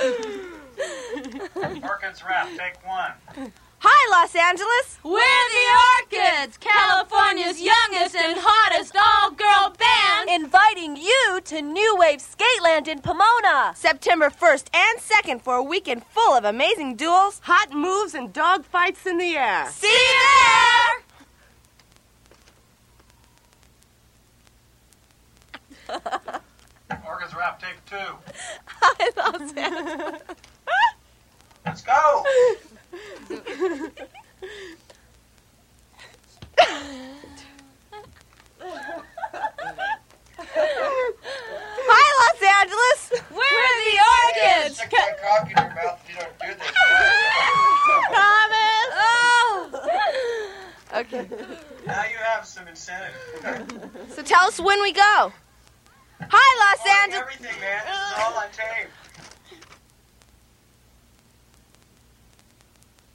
Orchids rap, take one. Hi, Los Angeles. We're the Orchids, California's youngest and hottest all-girl band. Inviting you to New Wave Skateland in Pomona. September 1st and 2nd for a weekend full of amazing duels, hot moves, and dog fights in the air. See you there! Orchids rap, take two. Hi, Los Angeles. Let's go! Hi, Los Angeles. We're the Orchids. Stick that cock in your mouth if you don't do this. Promise. Oh. Okay. Now you have some incentive. So tell us when we go.